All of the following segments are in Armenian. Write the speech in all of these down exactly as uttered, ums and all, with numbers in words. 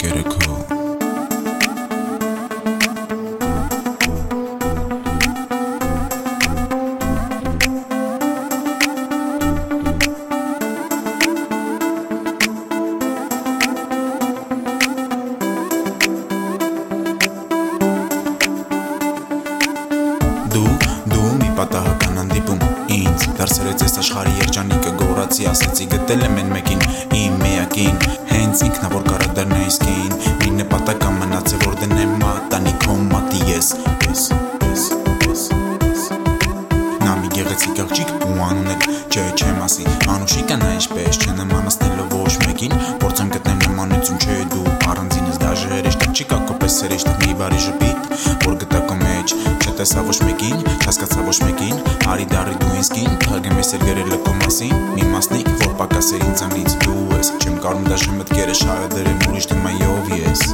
երկերը քո Պատահական հանդիպում ինձ դարձրեց այս աշխարհի երջանիկը գոռացի ասեցի գտել եմ են մեկին իմ միակին հենց ինքն ա որ կարա դառնա իսկին մի նպատակ ա մնացել որ դնեմ մատանիքով մատի ես ես ես ես նա մի գեղեցիկ աղջիկ ու անուն էլ չէ չեմ ասի անուշիկ ա նա ինչպես չնմանացնելով ոչ մեկին փորձեմ գտնել նմանություն չէ դու առանձինս դաժե հրեշտակ չի կա քո պես հրեշտակ մի բարի ժպիտ որ գտա քո մեջ չտեսա ոչ մեկին չհասկացա ոչ մեկին արի դարի դու ինձ կին թարգեմ ես էլ գրելը քո մասին մի մասնիկ որ պակասեր ինձանից դու ես չեմ կարում դաշը մտքերը շարը դրեմ ուրիշ թեմայով ես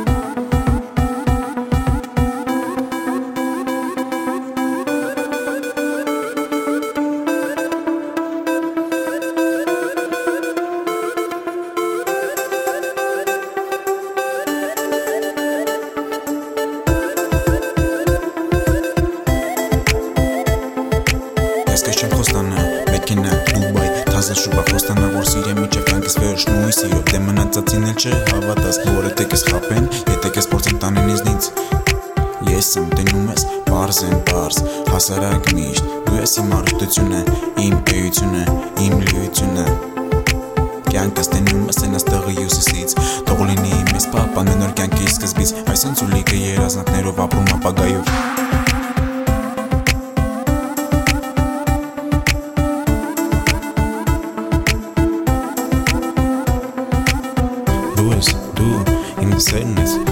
Ես կես չեմ խոստանա, մեքենա, Դուբայ, թազը շուպա խոստանա, որ սիրեմ միջև կյանքս վերջնում ու սիրով դե մնացածին էլ չէ հավատաս, որ եթե կես խապեն, եթե կես փորձեն տանեն ինձնից Ես եմ տենում ես, պարզ եմ պարզ, հասարակ միշտ, դու ես իմ առուտությունը, իմ էությունը, իմ լիությունը Կյանքս տենում ես են աստղի յուսիսից, թող լինի իմ ես պապան նոր կյանքի սկզբից, այս ընցուլիկը երազանքներով ապրում ապագայով Դու ես, դու, իմ սերն ես